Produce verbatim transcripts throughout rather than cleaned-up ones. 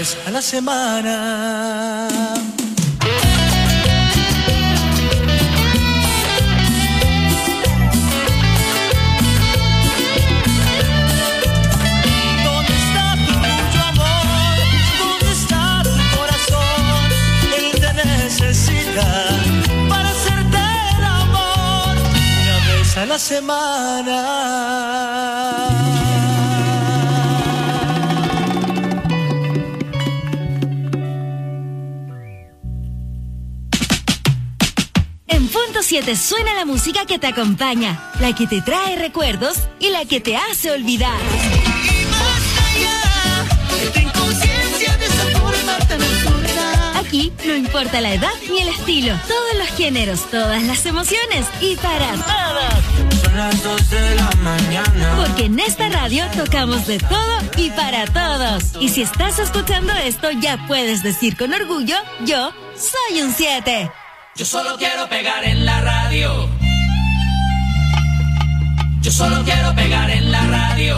vez a la semana. ¿Dónde está tu mucho amor? ¿Dónde está tu corazón? Él te necesita para hacerte el amor una vez a la semana. siete suena la música que te acompaña, la que te trae recuerdos y la que te hace olvidar. Y más allá de tu inconsciencia de esa forma tan absurda. Aquí no importa la edad ni el estilo, todos los géneros, todas las emociones y para todos. Son las dos de la mañana. Porque en esta radio tocamos de todo y para todos. Y si estás escuchando esto, ya puedes decir con orgullo, yo soy un siete. Yo solo quiero pegar en la radio. Yo solo quiero pegar en la radio.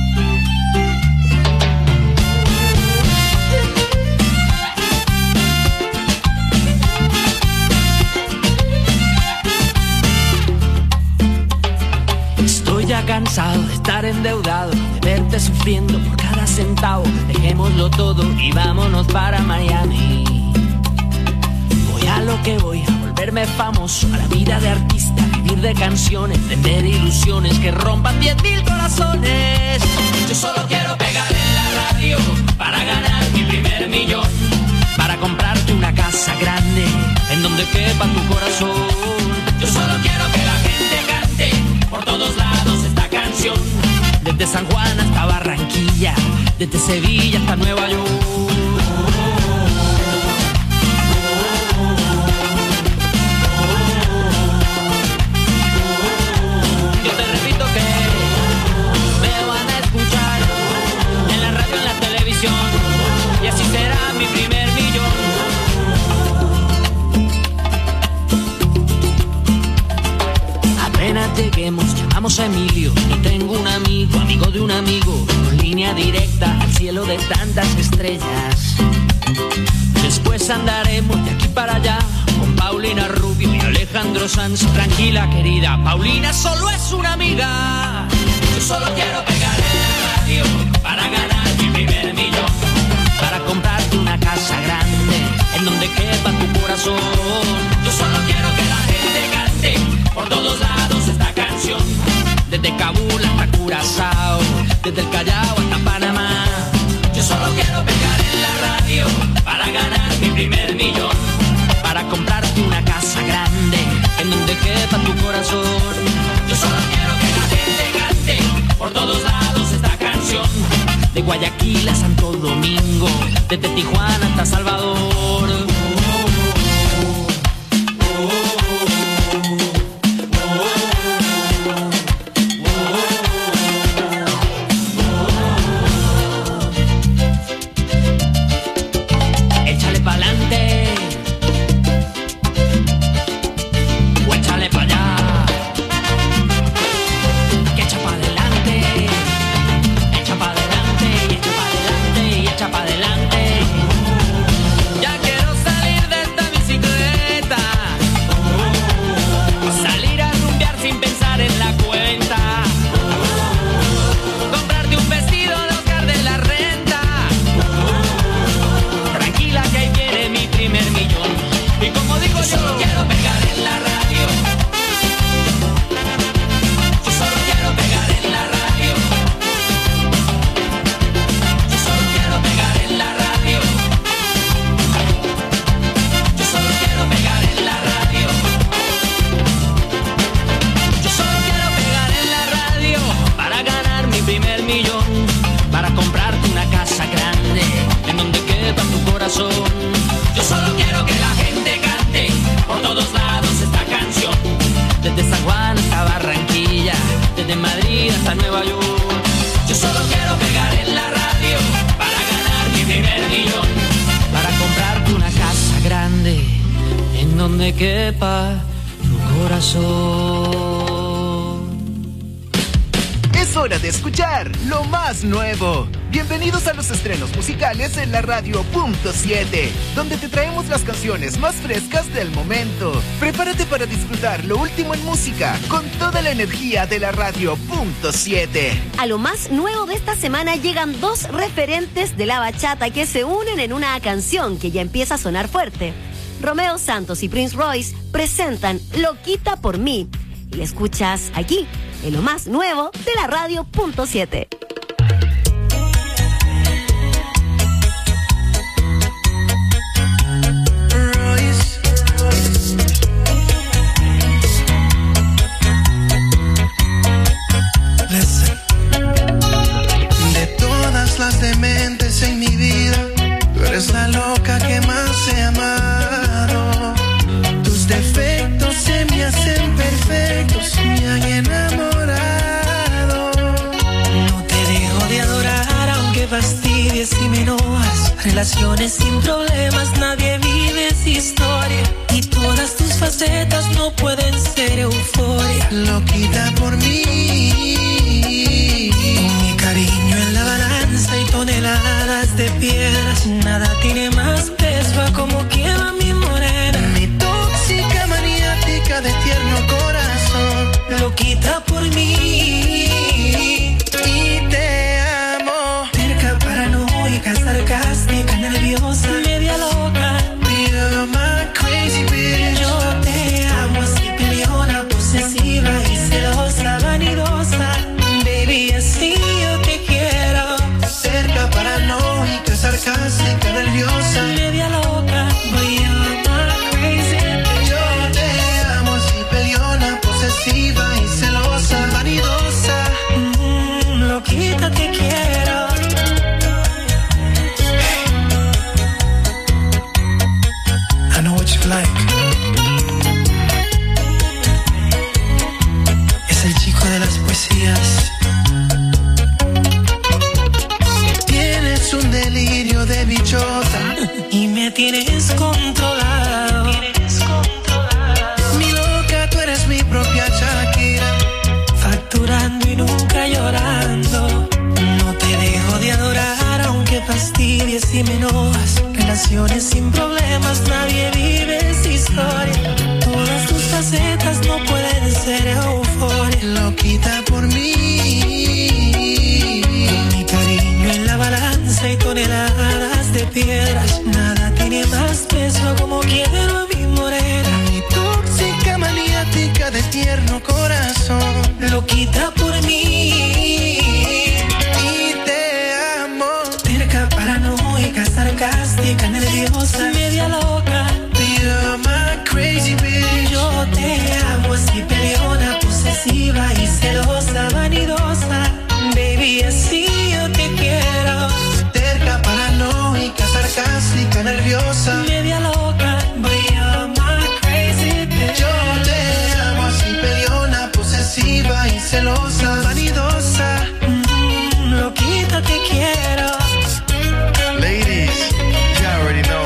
Estoy ya cansado de estar endeudado, de verte sufriendo por cada centavo. Dejémoslo todo y vámonos para Miami. A lo que voy, a volverme famoso, a la vida de artista, vivir de canciones, vender ilusiones que rompan diez mil corazones. Yo solo quiero pegar en la radio para ganar mi primer millón, para comprarte una casa grande en donde quepa tu corazón. Yo solo quiero que la gente cante por todos lados esta canción, desde San Juan hasta Barranquilla, desde Sevilla hasta Nueva York. Y así será mi primer millón. Apenas lleguemos, llamamos a Emilio. Yo tengo un amigo, amigo de un amigo, con línea directa al cielo de tantas estrellas. Después andaremos de aquí para allá con Paulina Rubio y Alejandro Sanz. Tranquila, querida, Paulina solo es una amiga. Yo solo quiero pegar en la radio para ganar mi primer millón, para comprarte una casa grande en donde quepa tu corazón. Yo solo quiero que la gente cante por todos lados esta canción, desde Kabul hasta Curazao, desde el Callao hasta Panamá. Yo solo quiero pegar en la radio para ganar mi primer millón, para comprarte una casa grande en donde quepa tu corazón. Yo solo quiero que la gente cante por todos lados esta canción, de Guayaquil a Santo Domingo, desde Tijuana hasta Salvador. Échale pa'lante o échale pa' allá, que echa pa' adelante. Echa pa' adelante y echa pa' adelante y echa pa' adelante. Ya quiero salir de esta bicicleta, salir a rumbear sin pensar en la cuenta, comprarte un vestido de Oscar de la Renta. Tranquila que ahí viene mi primer millón. Y como digo, yo solo quiero pegar en la radio. Yo solo quiero pegar en la radio. Yo solo quiero pegar en la radio. Yo solo quiero pegar en la radio. Yo solo quiero pegar en la radio para ganar mi primer millón, para comprarte una casa grande en donde quepa tu corazón. Yo solo quiero que la gente cante por todos lados esta canción, desde San Juan hasta Barranquilla, desde Madrid hasta Nueva York. Yo solo quiero pegar en la radio para ganar mi primer millón, para comprarte una casa grande en donde quepa tu corazón. hora de escuchar lo más nuevo. Bienvenidos a los estrenos musicales en la Radio Punto siete, donde te traemos las canciones más frescas del momento. Prepárate para disfrutar lo último en música con toda la energía de la Radio Punto siete. A lo más nuevo de esta semana llegan dos referentes de la bachata que se unen en una canción que ya empieza a sonar fuerte. Romeo Santos y Prince Royce presentan Loquita por mí. Y la escuchas aquí, en lo más nuevo de la Radio Punto siete. Las dementes en mi vida, tú eres la loca que más he amado. Tus defectos se me hacen perfectos, me han enamorado. No te dejo de adorar aunque fastidies y me enojas. Relaciones sin problemas, nadie vive esa historia. Y todas tus facetas no pueden ser euforia. Loquita por mí, con mi cariño en la balanza y toneladas de piedras, nada tiene más peso a como quema mi morena. Mi tóxica maniática de tierno corazón, loquita por mí y te amo. Terca, paranoica, sarcástica, nerviosa, media loca. You're my crazy bitch. Yo te amo así, peleona, posesiva y celosa, vanidosa. Baby, así yo te quiero. Cerca, paranoica, sarcástica, nerviosa, media loca. Boy, you're my crazy bitch. Yo te amo así, peleona, posesiva y celosa, vanidosa. Mm, loquita, te quiero. I know what you like. Es el chico de las poesías. Tienes un delirio de bichota y me tienes controlado. Mi loca, tú eres mi propia Shakira. Facturando y nunca llorando. No te dejo de adorar aunque fastidies y me enojas. Relaciones sin problemas, nadie vive esa historia. Todas tus facetas no pueden ser euforia. Loquita por mí, mi cariño en la balanza y toneladas de piedras, nada tiene más peso como quiero a mi morena. Mi tóxica maniática de tierno corazón, loquita por mí y te amo. Terca, paranoica, sarcástica, nerviosa, media loca. You're my crazy bitch. Yo te amo así, peleona, posesiva y celosa, vanidosa. Baby, así yo te quiero. Terca, paranoica, sarcástica, nerviosa, media loca. Boy, you're my crazy bitch. Yo te amo así, peleona, posesiva y celosa, vanidosa. Mm, loquita, te quiero. Ladies, you already know.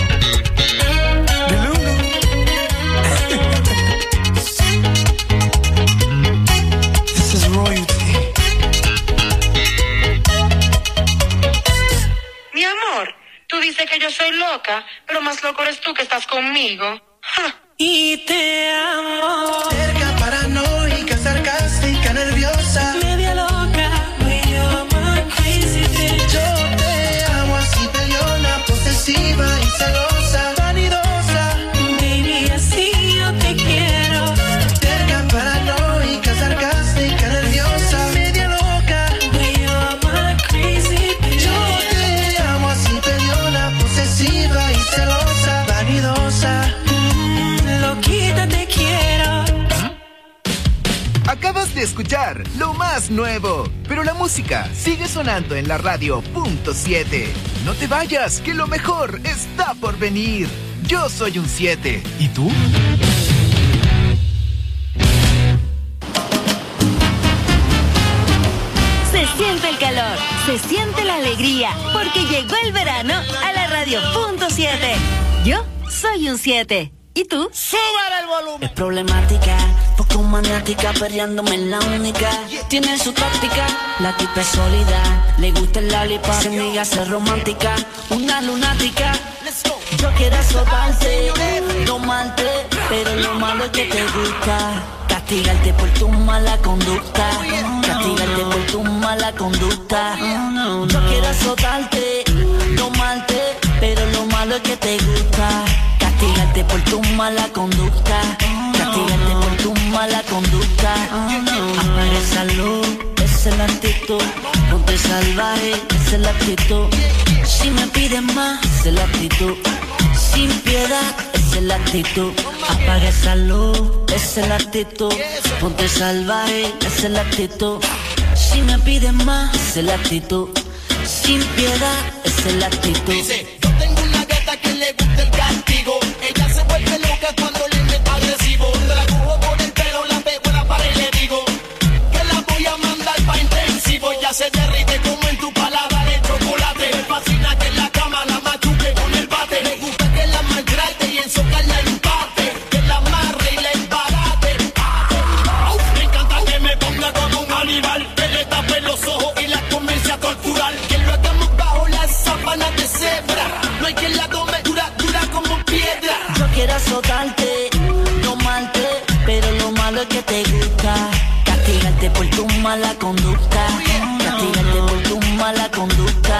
This is royalty. Mi amor, tú dices que yo soy loca, pero más loco eres tú que estás conmigo. ¡Ja! Y te amo. Cerca, paranoica, sarcástica, nerviosa, media loca. You're my crazy bitch. Yo te amo así, peleona, posesiva y celosa, vanidosa. Baby, así yo te quiero. Cerca, paranoica, sarcástica, nerviosa, media loca. You're my crazy bitch. Yo te amo así, peleona, posesiva y celosa, vanidosa. Mm, loquita, te quiero. Acabas de escuchar lo más nuevo, pero la música sigue sonando en la Radio Punto siete. No te vayas, que lo mejor está por venir. Yo soy un siete. ¿Y tú? Se siente el calor, se siente la alegría, porque llegó el verano a la Radio Punto siete. Yo soy un siete. ¿Y tú? ¡Súbale el volumen! Es problemática, porque poco maniática, perreándome en la única. Tiene su táctica, la tipa es sólida. Le gusta el lollipop, se niega a ser romántica. Una lunática. Yo quiero azotarte, domarte, pero lo malo es que te gusta. Castigarte por tu mala conducta. Castigarte por tu mala conducta. Yo quiero azotarte, domarte, pero lo malo es que te gusta. Castigarte por tu mala conducta. Castigarte por tu mala conducta. Apaga esa luz, esa es la actitud. Ponte salvaje, esa es la actitud. Si me piden más, esa es la actitud. Sin piedad, esa es la actitud. Apaga esa luz, esa es la actitud. Ponte salvaje, esa es la actitud. Si me piden más, esa es la actitud. Sin piedad, esa es la actitud. Dice, yo tengo una gata que le gusta el castigo. Ella se vuelve loca cuando le meto agresivo. Cuando la cojo por el pelo, la pego en la pared y le digo que la voy a mandar pa' intensivo. Ya se derrite como en tu paladar el chocolate. Me fascina que en la cama la machuque con el bate. Me gusta que la maltrate y en su carne el empate. Que la amarre y la embarate. Me encanta que me ponga como un animal. Que le tape los ojos y la comience a torturar. Que lo hagamos bajo las sábanas de cebra. No hay quien la tome dura, dura como piedra. Yo quiero azotarte, domarte, pero lo malo es que te gusta. Castigarte por tu mala conducta. Castigarte por tu mala conducta.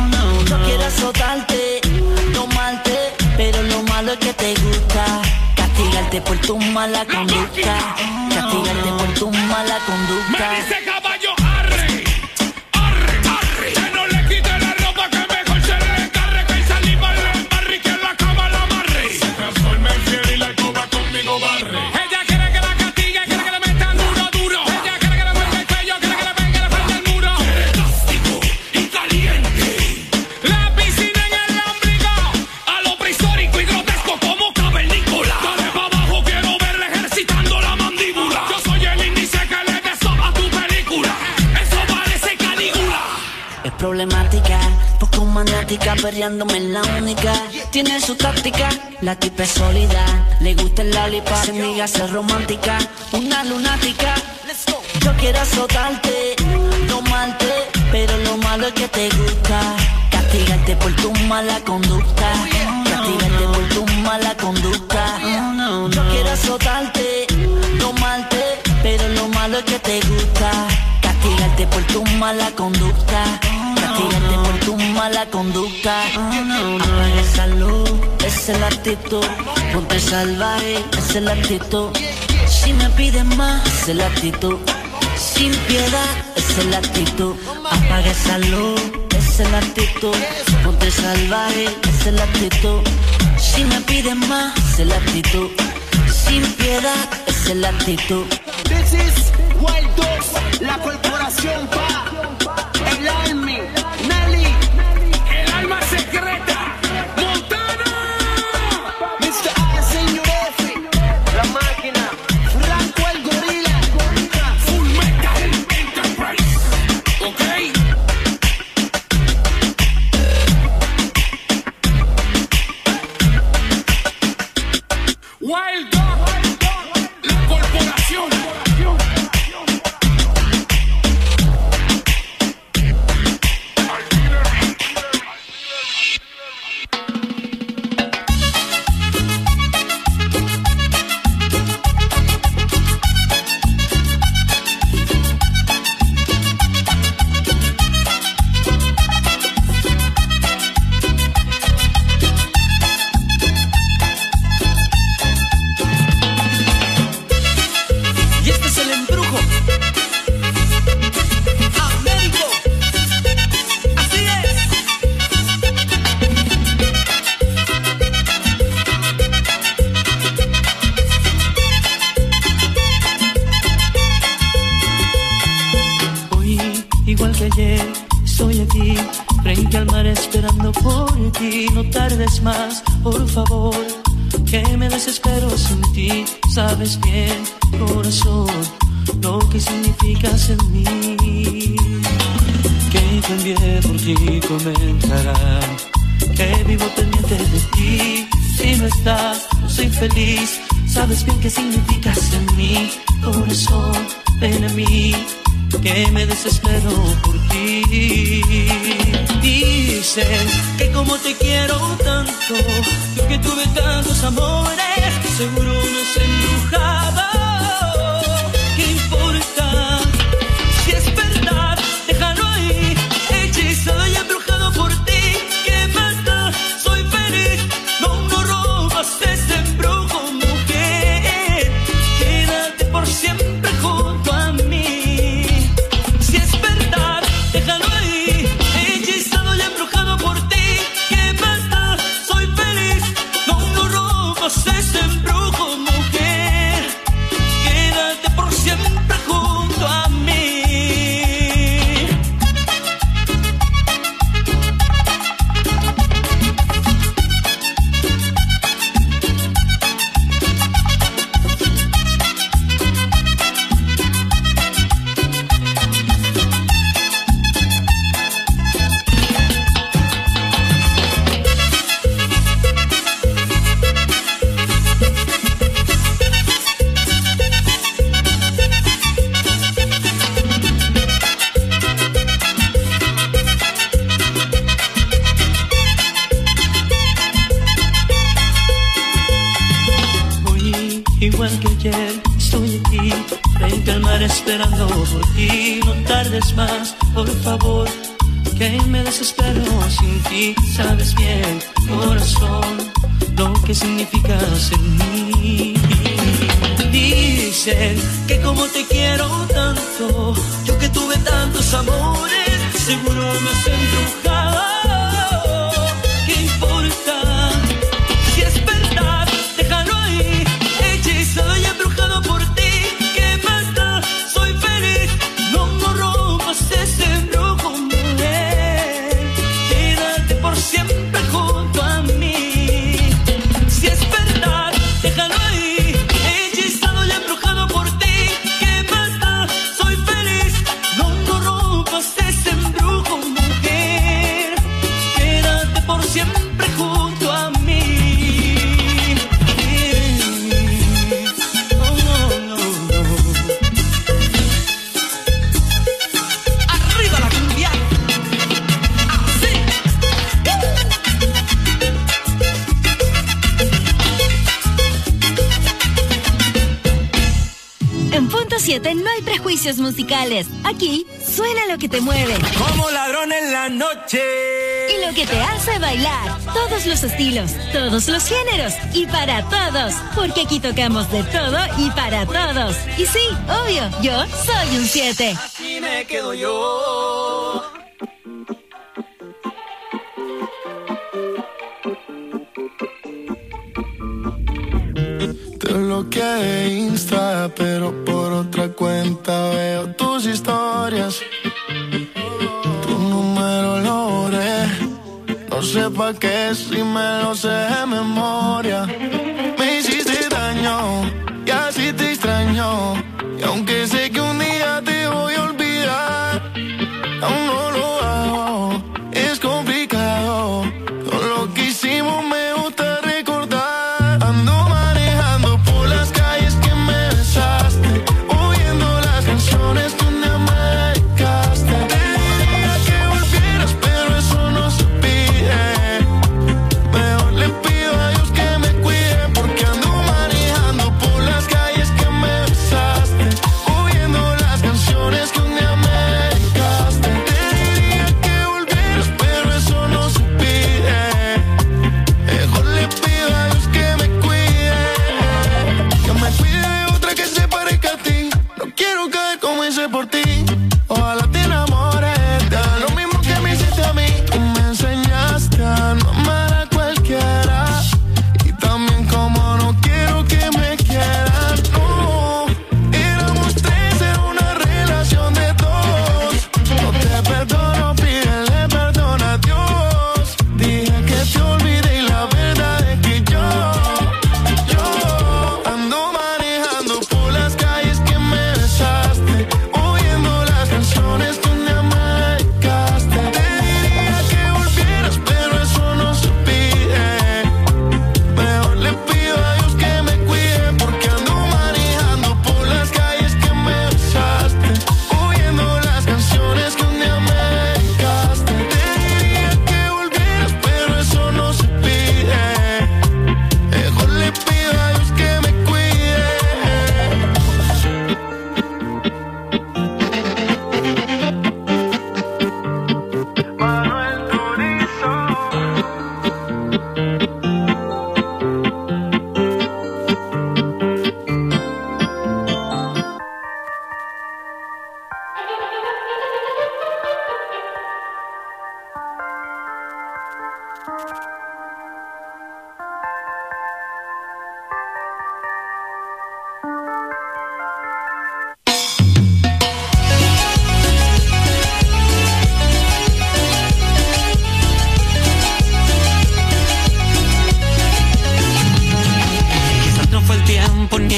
Yo quiero azotarte, domarte, pero lo malo es que te gusta. Castigarte por tu mala conducta. Castigarte por tu mala conducta. Me dice caballo, arre, arre, arre. Que no le quite la ropa, que mejor se le encarre. Que el saliva le embarre y que en la cama la amarre. Se transforma en fiel y la coba conmigo barre. Ella quiere que la castigue, quiere que le metan duro, duro. Ella quiere que le muerda el cuello, quiere que le pegue la frente al muro. Elástico y caliente. La piscina en el ombligo. A lo prehistórico y grotesco como cavernícola. Dale pa' abajo, quiero verle ejercitando la mandíbula. Yo soy el índice que le desoba tu película. Eso parece Calígula. Es problemática, poco maniática, perreándome en la única. Tiene su táctica, la tipa es sólida. Le gusta el lollipop, se niega a ser romántica. Una lunática. Yo quiero azotarte, domarte, pero lo malo es que te gusta. Castigarte por tu mala conducta. Castigarte por tu mala conducta. Yo quiero azotarte, domarte, pero lo malo es que te gusta. Castigarte por tu mala conducta. Castigarte por tu mala conducta. Apaga esa luz, esa es la actitud. Ponte salvaje, esa es la actitud. Si me piden más, esa es la actitud. Sin piedad, esa es la actitud. Apaga esa luz, esa es la actitud. Ponte salvaje, esa es la actitud. Si me piden más, esa es la actitud. Sin piedad, esa es la actitud. This is Wild Dogs, la corporación pa, el Army, Nelly, el alma secreta, Montana, mister A, señor F, la máquina, Franco el gorila, Full Metal Enterprise, ok. Wild Dog, la corporación. Y este es el embrujo. Américo. Así es. Hoy, igual que ayer, estoy aquí, frente al mar esperando por ti. No tardes más, por favor, que me desespero sin ti. Sabes bien, corazón, lo que significas en mí. Que cambié por ti, comentarán que vivo pendiente de ti. Si no estás, no soy feliz. sabes bien qué significas en mi corazón. Ven a mí, que me desespero por ti. Dicen que como te quiero tanto, yo que tuve tantos amores, seguro nos embrujaba. ¿Qué importa? Si es verdad, déjalo ahí, hechizado y embrujado por ti. ¿Qué más da? Soy feliz, no, no robas ese embrujo, mujer. Quédate por siempre junto a mí. Si es verdad, déjalo ahí, hechizado y embrujado por ti. ¿Qué más da? Soy feliz, no, no robas ese embrujo, mujer. Quédate por siempre junto a mí. Hoy, igual que ayer, estoy aquí, frente al mar esperando por ti. No tardes más, por favor, que me desespero sin ti. Sabes bien, corazón, lo que significas en mí. Dicen que como te quiero tanto, yo que tuve tantos amores, seguro me has embrujado. ¿Qué importa? Si es verdad, déjalo ahí, hechizado y embrujado por ti. ¿Qué más da? Soy feliz, no, no rompas ese embrujo, mujer. Quédate por siempre junto a mí. Si es verdad, déjalo ahí, hechizado y embrujado por ti. ¿Qué más da? Soy feliz, no, no rompas ese embrujo, mujer. Quédate por siempre junto a mí. Oh, no, no, no. Arriba la cumbia. Así. En Punto siete no hay prejuicios musicales. Aquí suena lo que te mueve Como ladrón en la noche. y lo que te hace bailar. Todos los estilos, todos los géneros y para todos. Porque aquí tocamos de todo y para todos. Y sí, obvio, yo soy un siete. Así me quedo yo. Te bloqueé de Insta, pero por otra cuenta veo tus historias. Tu número lo borré, no sé pa' qué si me lo sé de memoria. Me hiciste daño y así te extraño. Y aunque sé que un día te voy a olvidar, aún no lo hago, es complicado. Todo lo que hicimos me gusta recordar. Ando manejando por las calles que me besaste, oyendo las canciones que un día me dedicaste. Te diría que volvieras, pero eso no se pide. Mejor le pido a Dios que me cuide, porque ando manejando por las calles que me besaste, oyendo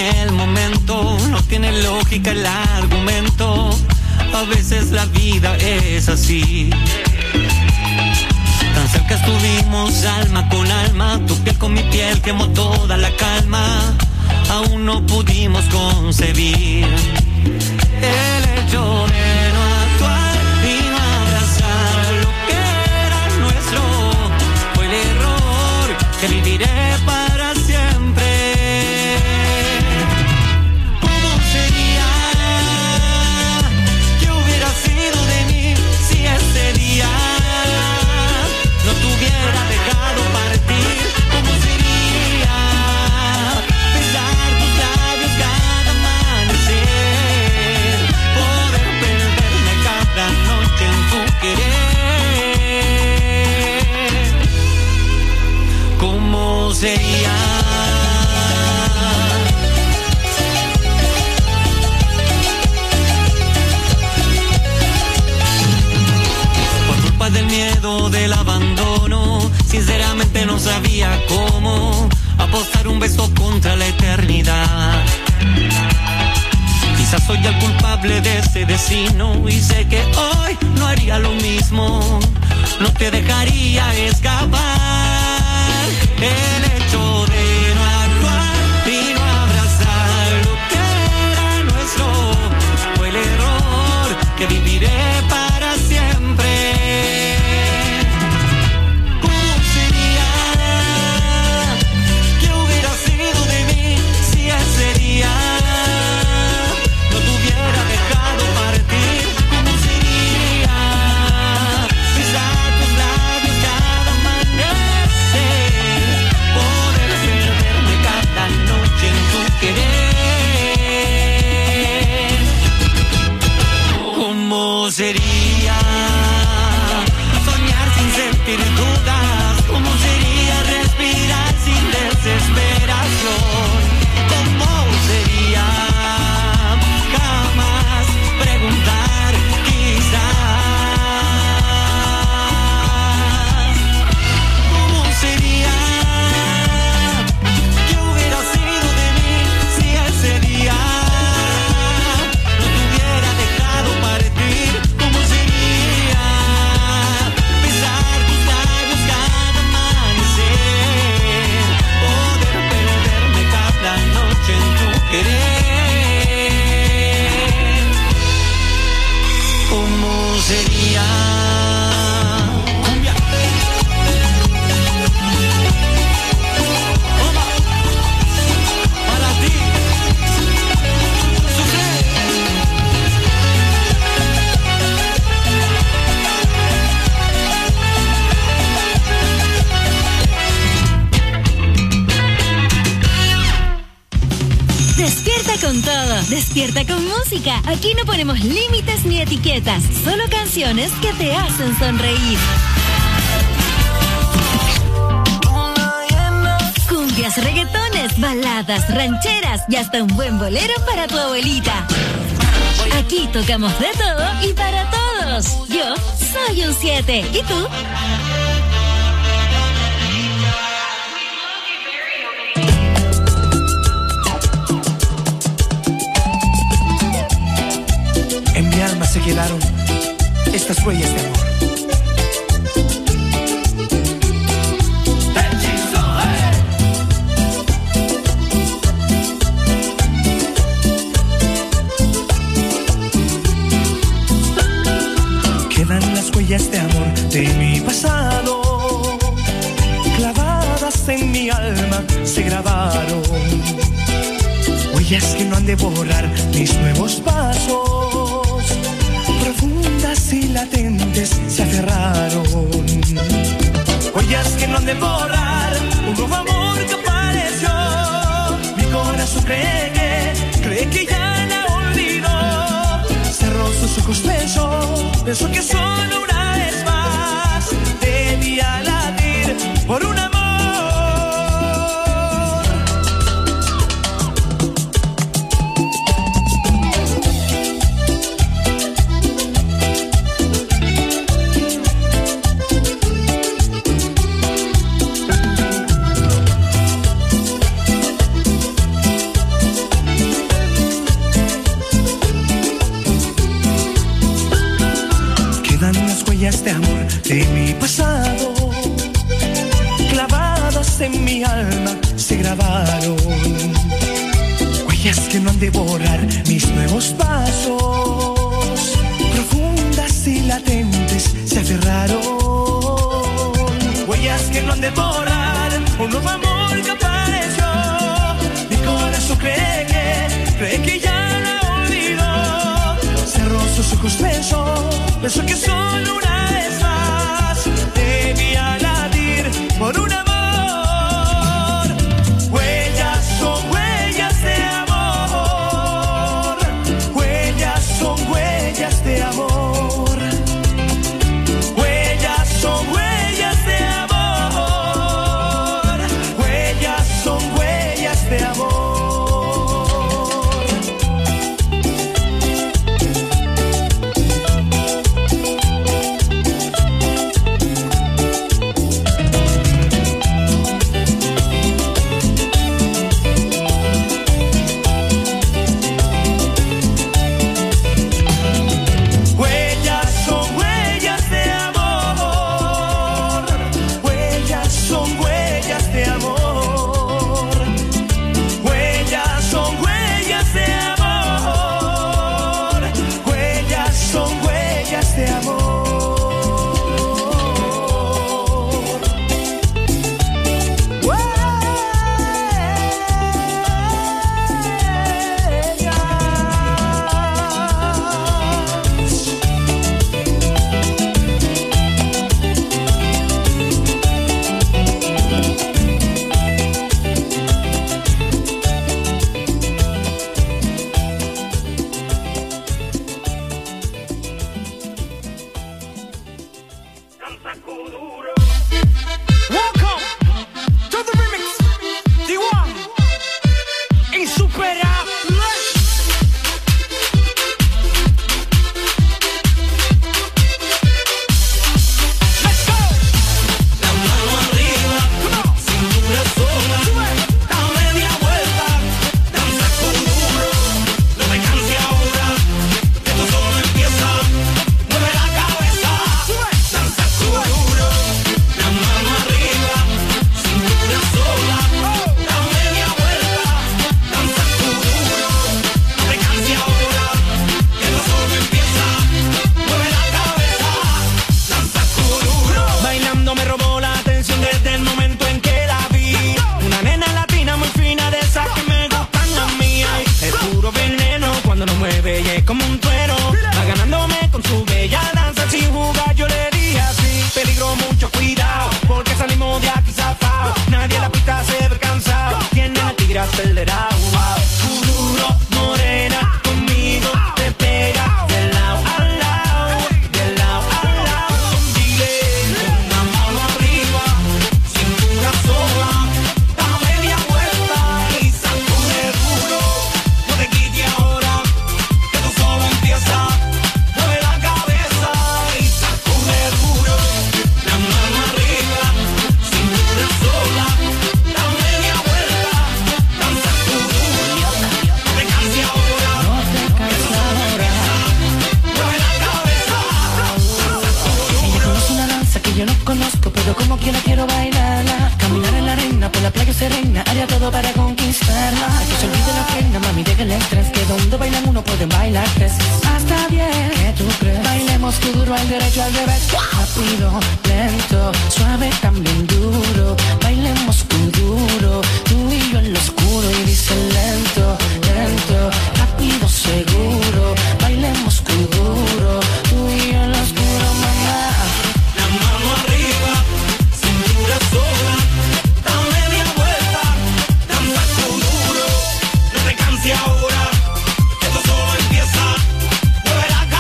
el momento, no tiene lógica el argumento. A veces la vida es así. Tan cerca estuvimos alma con alma, tu piel con mi piel quemó toda la calma. Aún no pudimos concebir el hecho de no actuar y no abrazar lo que era nuestro. Fue el error que viviré para siempre. ¿Cómo sería? ¿Qué hubiera sido de mí si ese día no te hubiera dejado partir? ¿Cómo sería besar tus labios cada amanecer? Poder perderme cada noche en tu querer. ¿Cómo sería? Del miedo del abandono, sinceramente no sabía cómo apostar un beso contra la eternidad. Quizás soy el culpable de ese destino y sé que hoy no haría lo mismo, no te dejaría escapar. El hecho de no actuar y no abrazar lo que era nuestro fue el error que viviré para siempre. ¿Cómo sería soñar sin sentir dudas? ¿Cómo sería respirar sin desesperación? ¿Cómo sería jamás preguntar quizás? ¿Cómo sería? ¿Qué hubiera sido de mí si ese día no te hubiera dejado partir? ¿Cómo sería besar tus labios cada amanecer? Poder perderme cada noche en tu querer. ¿Cómo sería? Cumbia. Toma. Para ti. Sufre. Despierta con todo, despierta con música. Aquí no ponemos límites ni etiquetas, solo canciones que te hacen sonreír. Cumbias, reggaetones, baladas, rancheras y hasta un buen bolero para tu abuelita. Aquí tocamos de todo y para todos. Yo soy un siete. ¿Y tú? En mi alma se quedaron estas huellas de amor. Quedan las huellas de amor de mi pasado, clavadas en mi alma se grabaron. Huellas que no han de borrar mis nuevos pasos, profundas y latentes se aferraron. Huellas que no han de borrar un nuevo amor que apareció. Mi corazón cree que, cree que ya la olvidó. Cerró sus ojos, pensó, pensó que solo una vez más debía latir por un amor. de mi pasado, clavadas en mi alma se grabaron, huellas que no han de borrar mis nuevos pasos, profundas y latentes se aferraron, huellas que no han de borrar un nuevo amor que apareció. Mi corazón cree que, cree que ya la olvidó, cerró sus ojos, pensó, pensó que solo una vez más debía latir por un amor. Huellas son huellas de amor, huellas son huellas de amor, huellas son huellas de amor, huellas son huellas de amor.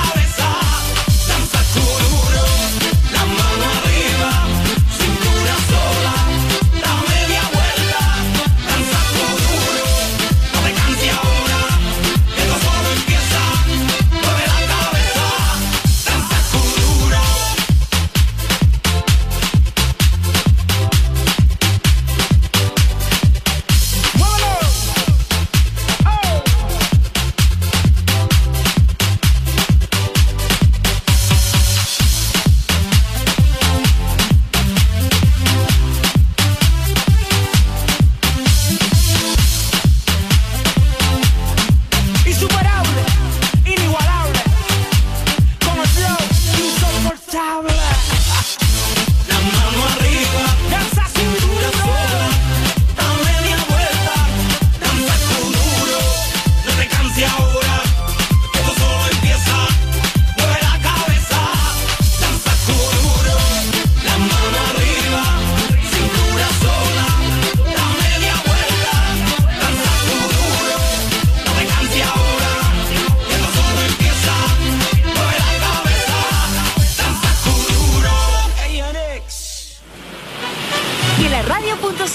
Cintura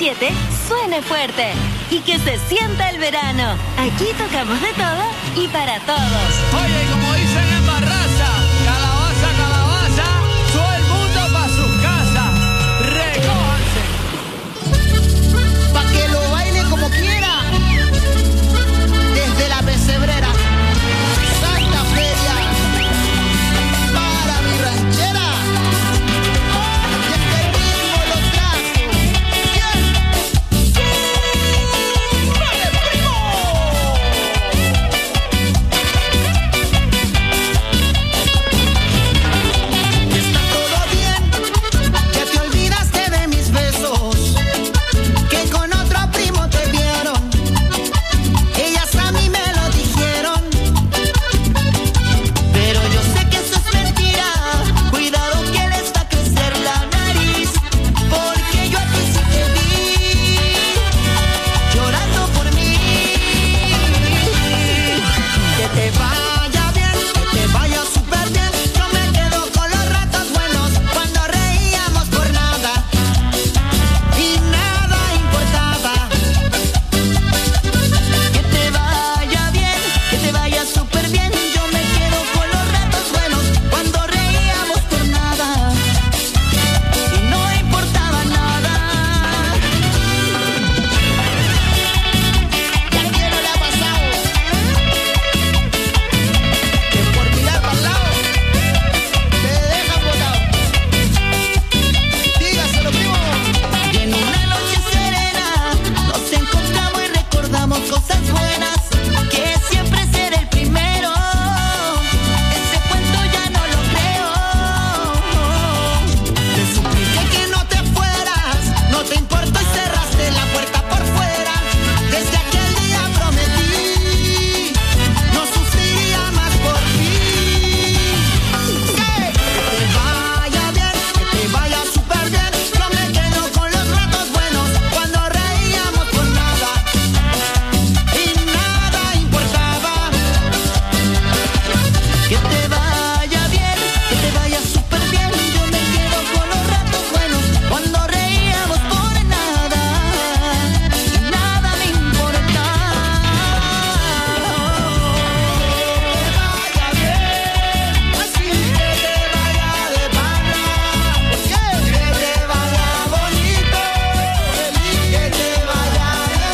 siete suene fuerte y que se sienta el verano. Aquí tocamos de todo y para todos. Oye, como dicen en Barraza, calabaza, calabaza, todo el mundo pa' sus casas. Recójanse. Pa' que lo baile como quiera. Desde la pesebrera, Santa Feria, para mi ranchera. Y este ritmo lo trazo. Bien. ¡Vale, primo! Está todo bien, que te olvidaste de mis besos, que con otro primo te vieron. Ellas a mí me lo dijeron, pero yo sé que eso es mentira. Cuidado que les va a crecer la nariz, porque yo a ti sí te vi llorando por mí. Que te vaya bien, que te vaya súper bien. Yo me quedo con los ratos buenos cuando reíamos por nada y nada importaba. Que te vaya bien, que te vaya súper bien. Yo me quedo con los ratos buenos cuando reíamos por nada y no importaba nada. ¿Y a quién no le ha pasado que por mirar para el lado te dejan botado? Dígaselo, primo. Y en una noche serena nos encontramos y recordamos cosas buenas, que siempre seré el primero. Ese cuento ya no lo creo. Te supliqué que no te fueras, no te importó y cerraste la puerta por fuera. Desde aquel día prometí no sufriría más por ti. Que te vaya bien, que te vaya súper bien. Yo me quedo con los ratos buenos cuando reíamos por nada y nada importaba. Que te vaya bien, que te vaya súper bien. Yo me quedo con los ratos buenos cuando reíamos por nada y nada me importaba. Que te vaya bien, así que te vaya de pana. Que te vaya bonito, feliz, que te vaya bien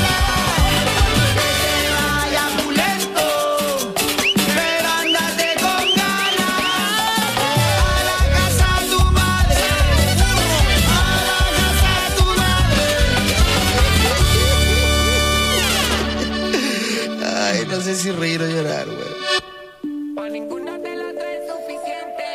violado, que te vaya pulento, pero ándate con ganas. A la casa de tu madre, a la casa de tu madre. Ay, no sé si reír o llorar, güey. Por ninguna de las tres es suficiente.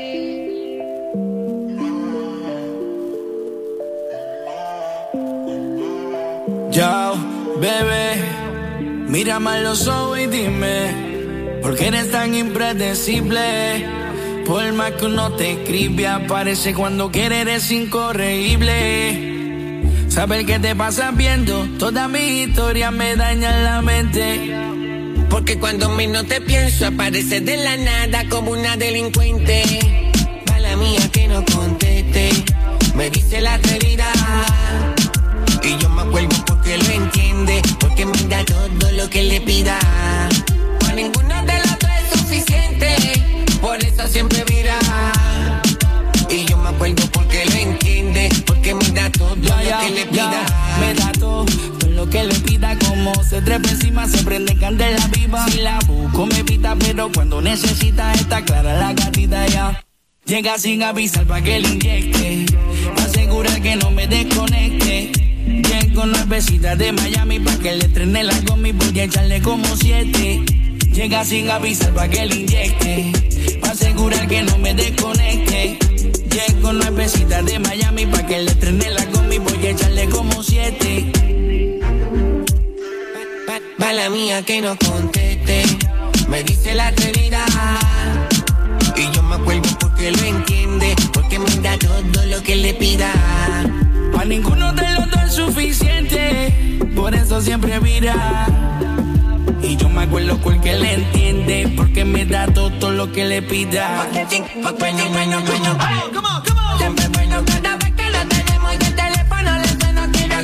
Yo, bebé, mírame a los ojos y dime, ¿por qué eres tan impredecible? Por más que uno te escribe, aparece cuando quiere, eres incorregible. Saber qué te pasa viendo toda mi historia me daña la mente. Porque cuando menos te pienso aparece de la nada como una delincuente. Mala mía que no conteste, me dice la realidad. Y yo me acuerdo porque lo entiende, porque me da todo lo que le pida. Para ninguna de las tres es suficiente, por eso siempre vira. Y yo me acuerdo porque lo entiende, porque me da todo Ya, lo ya, que le ya, pida. me da todo, todo lo que le pida, como se trepa encima, se prende candela viva. Si la busco me pita, pero cuando necesita está clara la gatita ya. Llega sin avisar pa' que le inyecte, pa' asegurar que no me desconecte. Llego nuevecita de Miami pa' que le estrene la gomi, voy a echarle como siete. Llega sin avisar pa' que le inyecte, pa' asegurar que no me desconecte. Llego nuevecita de Miami pa' que le estrene la gomi, voy a echarle como siete. Mala mía que no conteste, me dice la realidad. Y yo me acuerdo porque lo entiende, porque me da todo lo que le pida. Pa' ninguno de los dos es suficiente, por eso siempre vira. Y yo me acuerdo porque le entiende, porque me da todo lo que le pida. Bueno, bueno, bueno, siempre bueno cada vez que lo tenemos y el teléfono le suena, quiero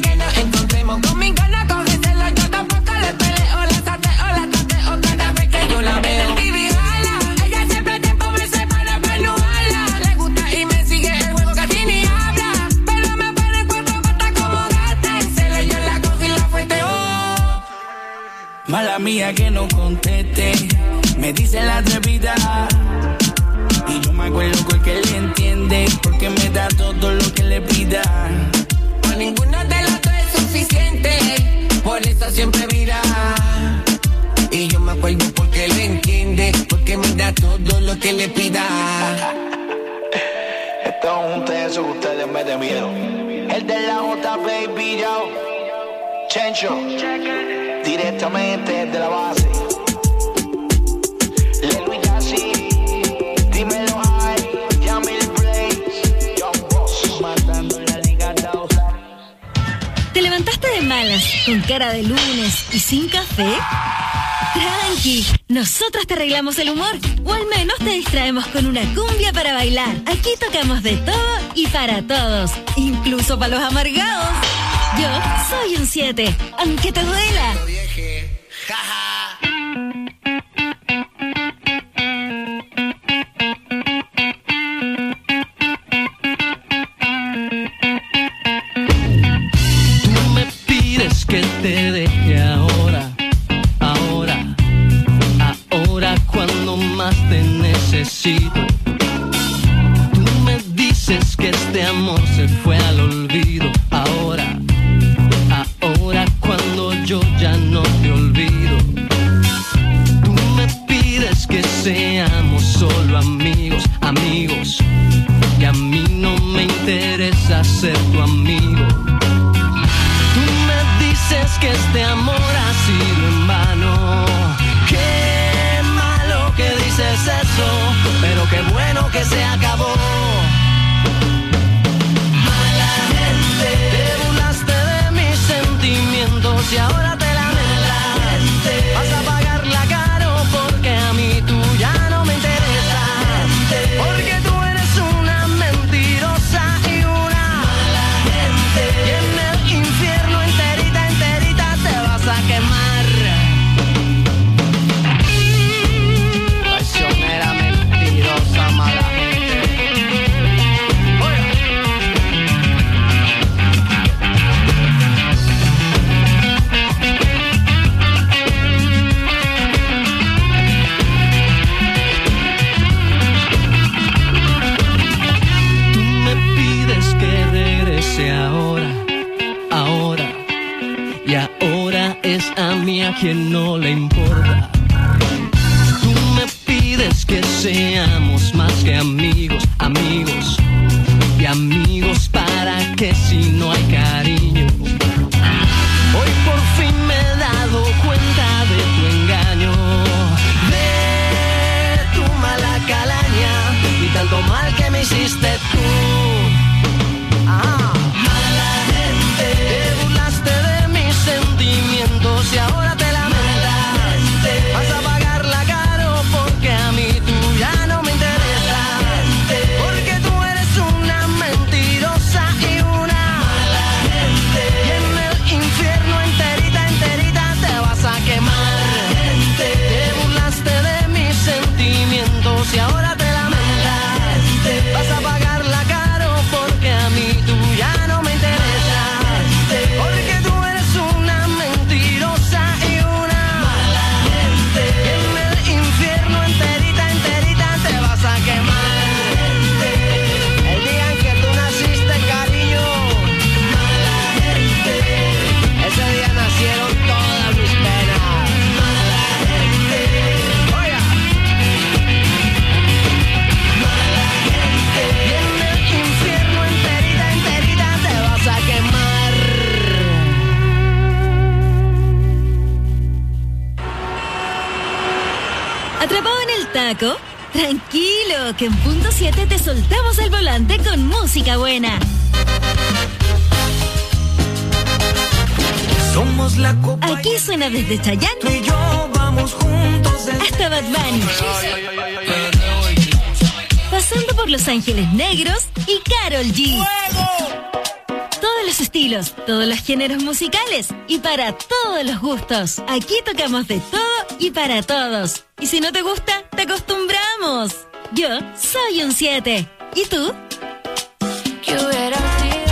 Mala mía que no conteste, me dice la atrevida. Y yo me acuerdo porque le entiende, porque me da todo lo que le pida. A ninguna de las dos es suficiente, por eso siempre mira. Y yo me acuerdo porque le entiende, porque me da todo lo que le pida. Esto es un tenso que ustedes me den miedo. El de la J, baby, yo. Chencho, directamente de la base. Lelo y Yassi, dímelo ahí, Yamil Blaze, Young Boss, matando la liga dos. ¿Te levantaste de malas, con cara de lunes y sin café? Tranqui, nosotros te arreglamos el humor, o al menos te distraemos con una cumbia para bailar. Aquí tocamos de todo y para todos, incluso para los amargados. Yo soy un siete, aunque te duela. Tú me pides que te deje ahora, ahora, ahora cuando más te necesito. Tú me dices que este amor se fue al olvido, ahora, ahora cuando yo ya no te olvido. Tú me pides que seamos solo amigos, amigos, y a mí no me interesa ser tu amigo. Tú me dices que este amor ha sido en vano. Qué malo que dices eso, pero qué bueno que se acabó. Mala gente, te burlaste de mis sentimientos y ahora te lamentas. Vas a pagarla caro porque a mí tú ya no me interesa. Porque tú eres una mentirosa y una mala gente. Y en el infierno enterita, enterita te vas a quemar. Traicionera, mentirosa, mala gente. Oye. Tú me pides que regrese ahora, ahora, y ahora es a mí a quien no le importa. Tú me pides que seamos más que amigos, amigos, y amigos para que si no hay cariño. Hoy por fin me he dado cuenta de tu engaño, de tu mala calaña y tanto mal que me hiciste tú. Ah, mala gente, te burlaste de mis sentimientos y ahora te lamentas. Vas a pagarla caro porque a mí tú ya no me interesa. Porque tú eres una mentirosa y una mala gente. Y en el infierno enterita, enterita te vas a quemar. Te burlaste de mis sentimientos y ahora te lamentas. Vas a pagarla caro porque a mí tú ya no me interesa. Porque tú eres una mentirosa y una mala gente. Y en el infierno enterita, enterita te vas a quemar. El día en que tú naciste, cariño, mala gente. Ese día nacieron todas mis penas. Mala gente. Oiga. Mala gente. Y en el infierno enterita, enterita te vas a quemar. ¿Atrapado en el taco? Tranquilo, que en punto siete te soltamos el volante con música buena. Somos la copa. Aquí suena desde Tú Chayanne y yo vamos juntos. hasta Bad Bunny, pasando por Los Ángeles Negros y Karol G. Todos los estilos, todos los géneros musicales y para todos los gustos. Aquí tocamos de todo y para todos. Y si no te gusta, te acostumbramos. Yo soy un siete. ¿Y tú? ¿Qué hubiera sido?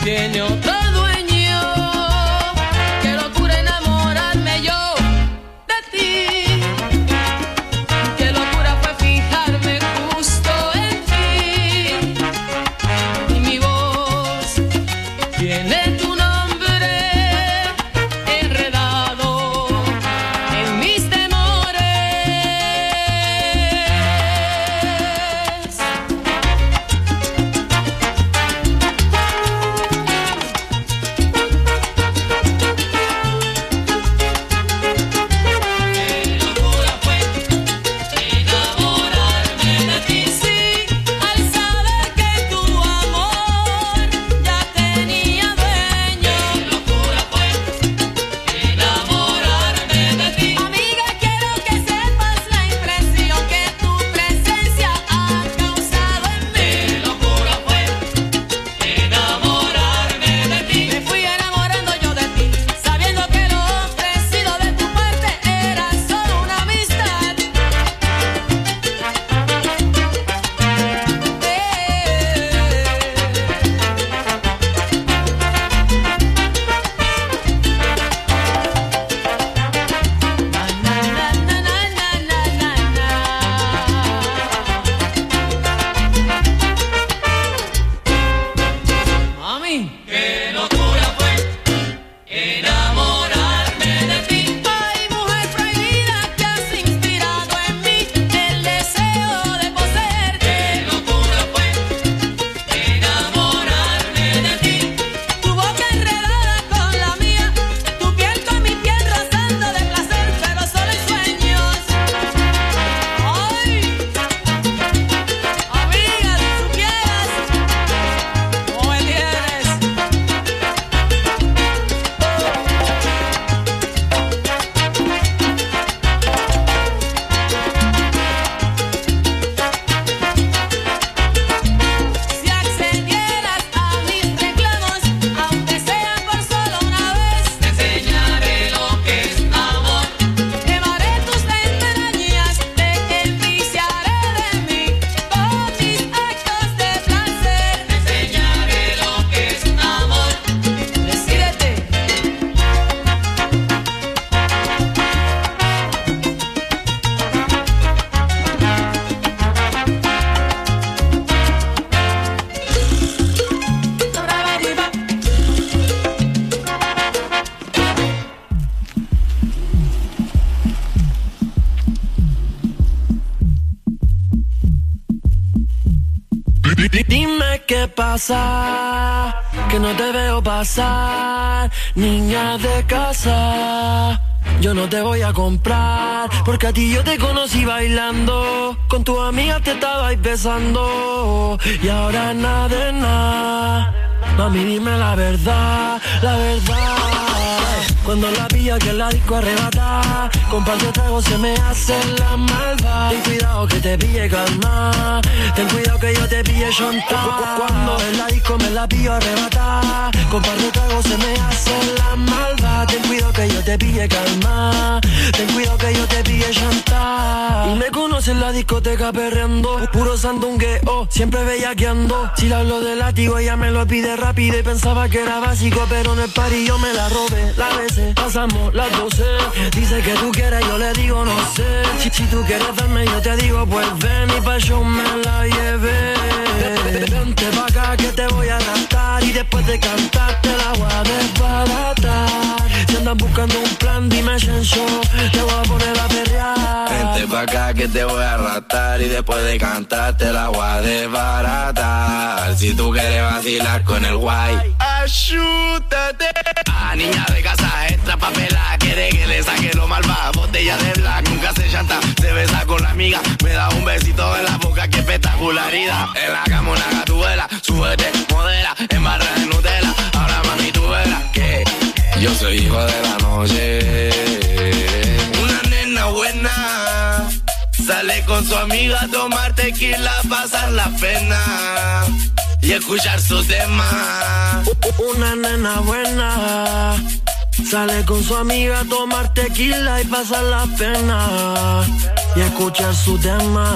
tiene otro dueño. Qué locura enamorarme yo de ti. Qué locura fue fijarme justo en ti. Y mi voz tiene tu nombre enredado en mis temores. Dime qué pasa, que no te veo pasar, niña de casa. Yo no te voy a comprar, porque a ti yo te conocí bailando, con tus amigas te estabais besando, y ahora nada de nada. Mami, dime la verdad, la verdad. Cuando la pilla que la disco arrebata, con par de tragos se me hace la maldad. Ten cuidado que te pille calma, ten cuidado que yo te pille chonta. Cuando en la disco me la pillo arrebata, con par de tragos se me hace la maldad. Ten cuidado que yo te pille calma, ten cuidado que yo te pille chonta. Y me conoce en la discoteca perreando, puro sandungueo, siempre bellaqueando. Si le hablo de látigo ella me lo pide rápido y pensaba que era básico, pero en el party yo me la robé, la besé, pasamos las doce. Dice que tú quieres, yo le digo no sé. Si, si tú quieres verme, yo te digo pues ven, y pa' yo me la llevé. Vente pa' acá que te voy a cantar, y después de cantar te la voy a desbaratar. Si andas buscando un plan, dime Shencho, te voy a poner a perrear. Vente pa' acá que te voy a arrastrar, y después de cantar te la voy a desbaratar. Si tú quieres vacilar con el guay, ayúdate. Ah, niña de casa, extra papela, quiere que le saque lo malva. Botella de black, nunca se chanta, se besa con la amiga, me da un besito en la boca, qué espectacularidad. En la cama una gatubela, súbete, modela, en barra de Nutella. Ahora mami tú verás que yo soy hijo de la noche. Una nena buena, sale con su amiga a tomar tequila, pasar la pena y escuchar su tema. Una nena buena, sale con su amiga a tomar tequila y pasar la pena y escuchar su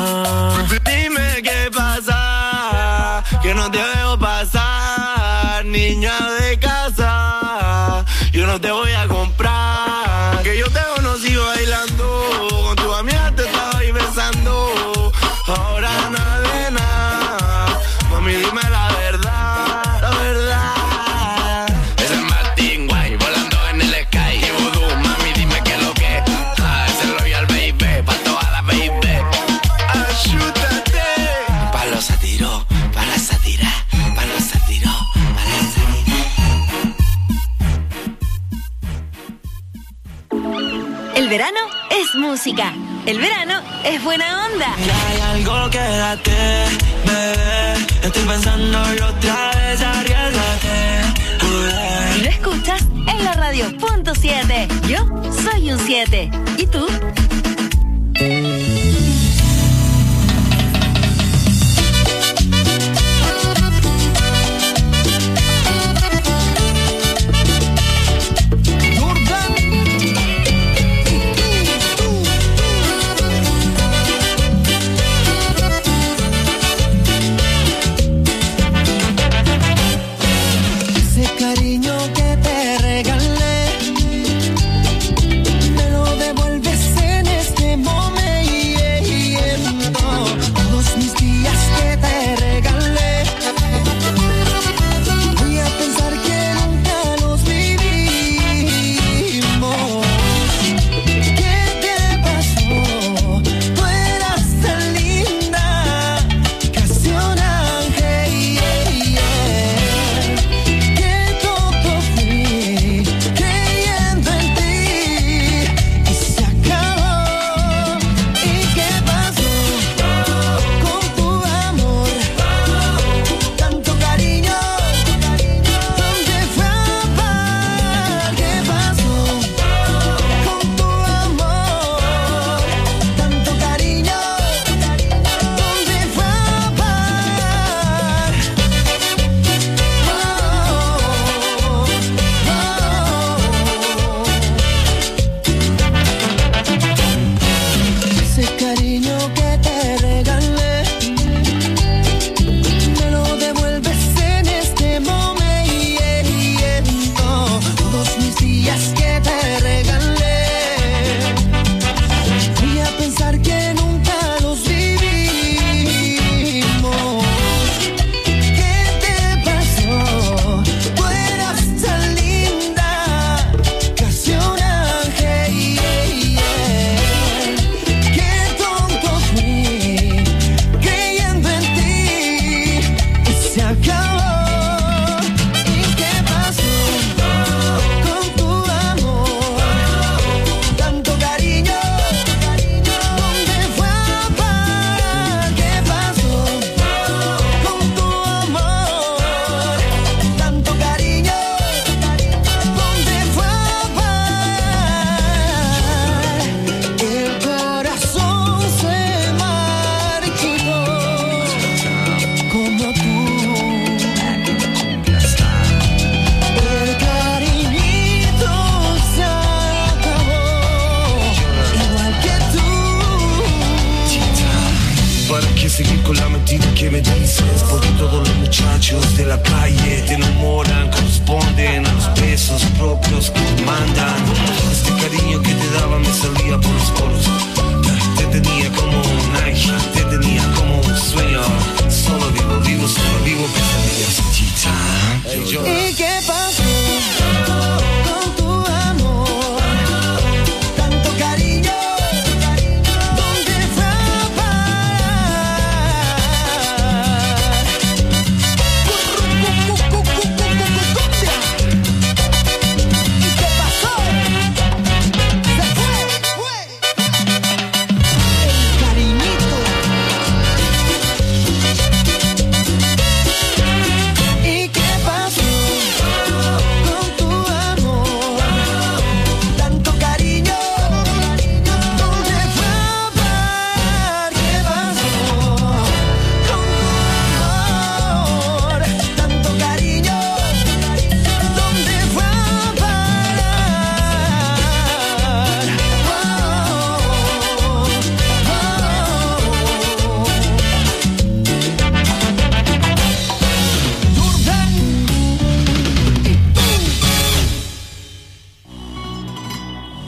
tema. Dime qué pasa, que no te veo pasar, niña de casa, yo no te voy a comprar. Que yo te conocí bailando, con tu amiga te estaba ahí besando. Ahora nada de nada, mami dime la verdad, la verdad. Ese es Martín Guay, volando en el sky. Y Voodoo, mami dime qué es lo que. Ah, ese es Royal Baby, pa' toda la baby. Ayúdate. Pa' los satiro, pa' la sátira, pa' los satiro, pa' la sátira. El verano es música. El verano es buena onda. Y hay algo, quédate, bebé. Estoy pensándolo otra vez, arriesgate. Y lo escuchas en la radio punto siete. Yo soy un siete. ¿Y tú?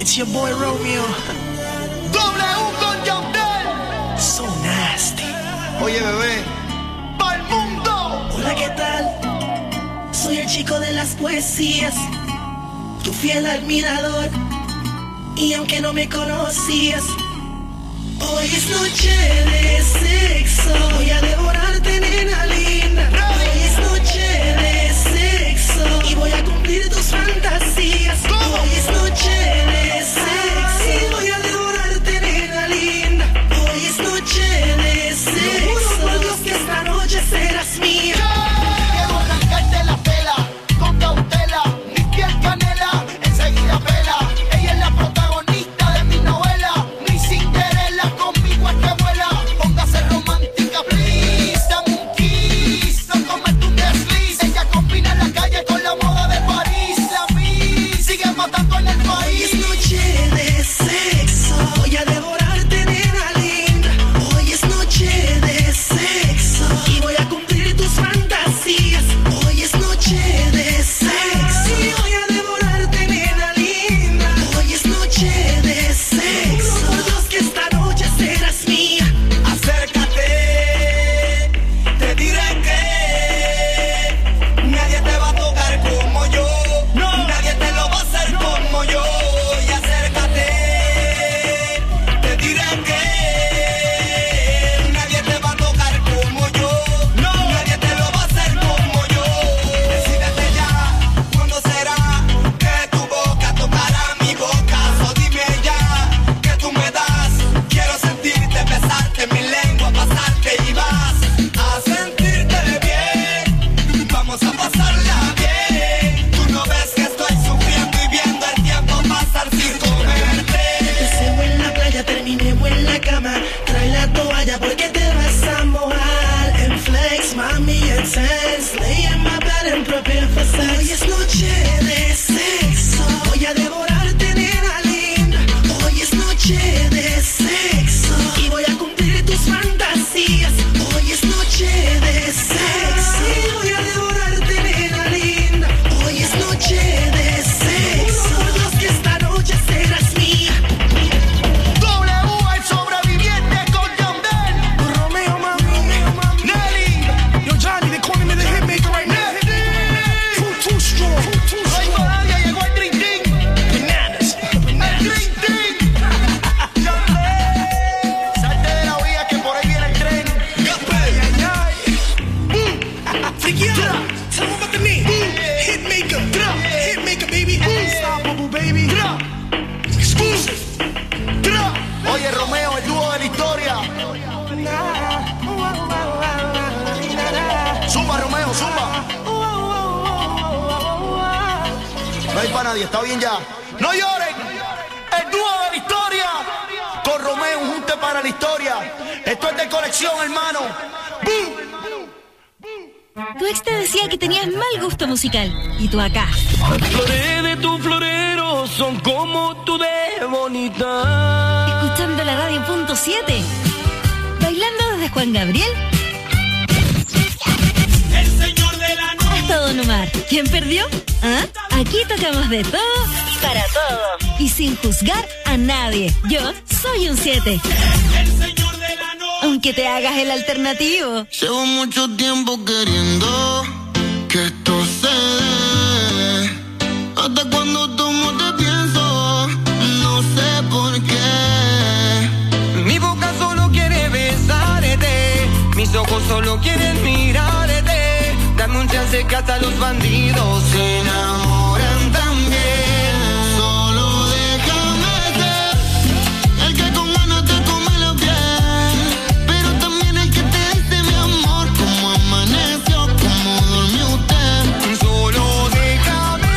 It's your boy Romeo. W con Yandel. So nasty. Oye, bebé, pa'l mundo. Hola, ¿qué tal? Soy el chico de las poesías, tu fiel admirador. Y aunque no me conocías, hoy es noche de sexo. Voy a devorarte, nena linda. Hoy es noche de sexo y voy a cumplir tus fantasías. Hoy es noche de sexo y voy a devorarte, nena linda. Hoy es noche de sexo. Juro por Dios que esta noche serás mía. Quiero arrancarte la tela con cautela, mi piel canela, enseguida pela. Ella es la protagonista de mi novela, mi Cinderella conmigo es que vuela. Póngase romántica, please, dame un kiss, no comete un desliz. Ella combina la calle con la moda de París, la Miss sigue matando en el país. Hoy es noche de sexo, voy a devorarte, nena linda. Hoy es noche de sexo y voy a cumplir tus fantasías. Hoy es noche de sexo y voy a devorarte, nena linda. Hoy es noche de sexo. Juro por Dios que esta noche serás mía. Acércate, te diré que nadie te va a tocar como yo, nadie te lo va a hacer como yo. Y acércate, te diré que nadie te va a tocar como yo, nadie te lo va a hacer como yo. Decídete ya, ¿cuándo será que tu boca tocará mi boca? So dime ya, que tú me das, quiero sentirte, besarte, mi lengua pasarte y vas a sentirte bien. Vamos a pasarla bien. Tú no ves que estoy sufriendo y viendo el tiempo pasar sin comerte. Empecemos en la playa, terminemos en la cama. Trae la toalla porque te vas a mojar. En flex, mami, en sense. Lay in my bed and prepare for sex. Hoy es noche de sexo. Voy a devorarte, nena linda. Hoy es noche de sexo y voy a cumplir tus fantasías. Hoy es noche de sexo y voy a devorarte, nena linda. Hoy es noche de sexo. Juro por Dios que esta noche serás mía. W, el sobreviviente con Yandel. Romeo, mami, Nelly, yo Johnny, they calling me the hitmaker right now. Too, too strong, too no hay strong. nadie, llegó el Dream Team. Bananas, El bananas. Dream Team. Yandel, salte de la vía que por ahí viene el tren. Gospel. Freaky out. Tell them about the name. Hitmaker, hitmaker, baby. Unstoppable, baby. Exclusive. Oye, Romeo, el dúo de la historia. Zumba, Romeo, zumba. No hay para nadie, está bien ya. No lloren. El dúo de la historia. Con Romeo, un junte para la historia. Esto es de colección, hermano. ¡Bum! Tu ex te decía que tenías mal gusto musical. Y tú acá, Las flores de tu florero son como tú de bonita. escuchando la radio punto siete. Bailando desde Juan Gabriel El señor de la noche. hasta Don Omar. ¿Quién perdió? ¿Ah? Aquí tocamos de todo y para todos. Y sin juzgar a nadie. Yo soy un siete. El señor de la noche. Aunque te hagas el alternativo. Llevo mucho tiempo queriendo que esto se dé. Hasta cuando tomo te pienso, no sé por qué. Mi boca solo quiere besarte, mis ojos solo quieren mirarte. Dame un chance que hasta los bandidos